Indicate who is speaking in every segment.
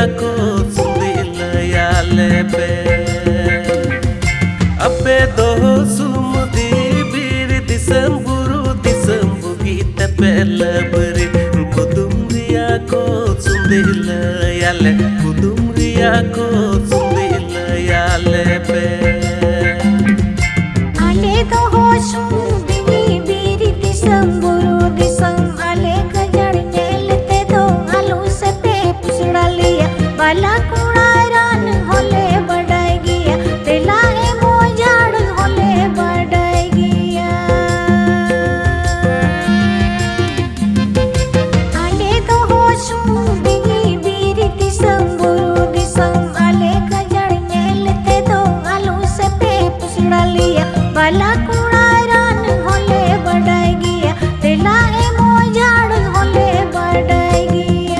Speaker 1: को सुंदिल याले पे अबे दो सुमदी बीर दिसम गुरु दिसम बुगीत पेलबरी कुदुमरिया को सुंदिल याले कुदुमरिया को सुंदिल याले पे
Speaker 2: आले दो सुमदी बीर दिसम गुरु दिसम आले गजड़ नेलते दो आलू से पे पुसड़ा लिया बाला कुड़ारान होले बढ़ाई गया तेला ए मोजाड़ होले बढ़ाई गया आले दो सुमदी बीर दिसम गुरु दिसम आले गजड़ नेलते दो आलू से पे पुसड़ा लिया बाला कुड़ारान होले बढ़ाई गया तेला ए मोजाड़ होले बढ़ाई गया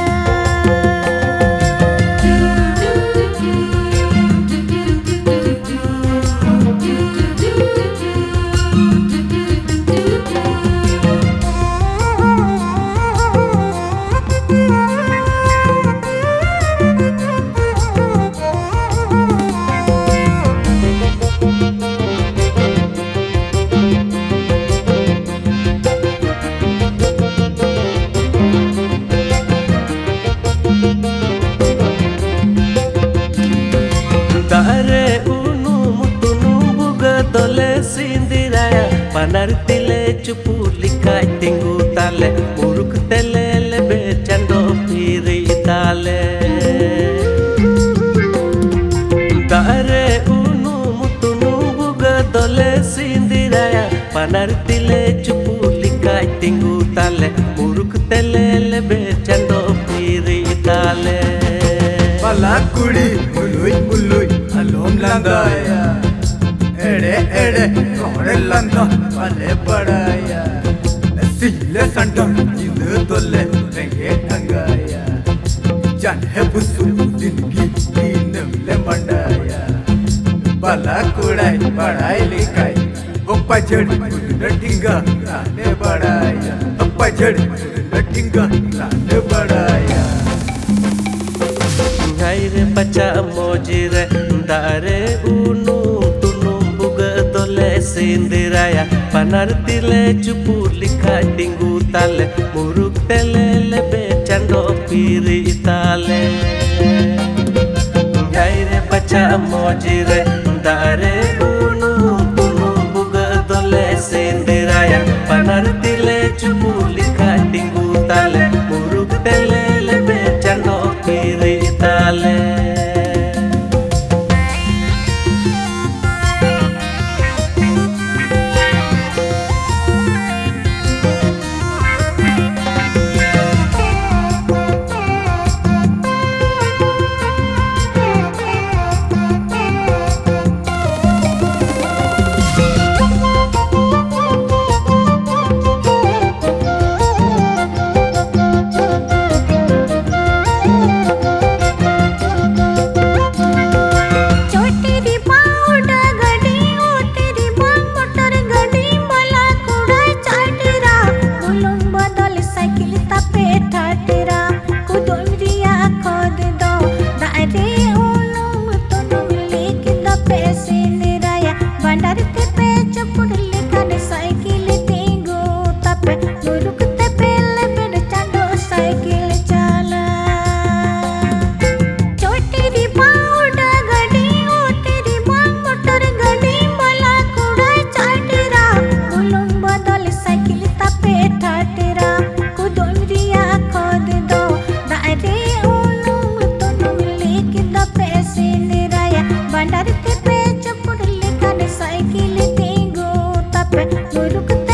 Speaker 1: Dare unu mutunu buga dole sindiraya panar tile chupuli kai tingu tale muruk tele lebe chando piri tale Dare unu mutunu buga dole sindiraya panar tile chupuli kai tingu tale muruk tele lebe chando piri tale
Speaker 3: Palakudi mului mului alom landaya ede ede kore landa pale padaya sile santa jindu tolle renge angaya janhe busu dingi dinle mandaya palakudai padai likai goppa jedi natinga lane padaya appa jedi natinga lane padaya
Speaker 1: Gaire pacha mojire dare unu tunu buga dole sindiraya panar tile chupuli katingu tale muruk tele lebe chando piri tale Gaire pacha mojire dare unu tunu buga dole sindiraya panar tile chupuli katingu tale muruk tele lebe chando piri tale bandar te pe chapur lekane cycle tengo tape guru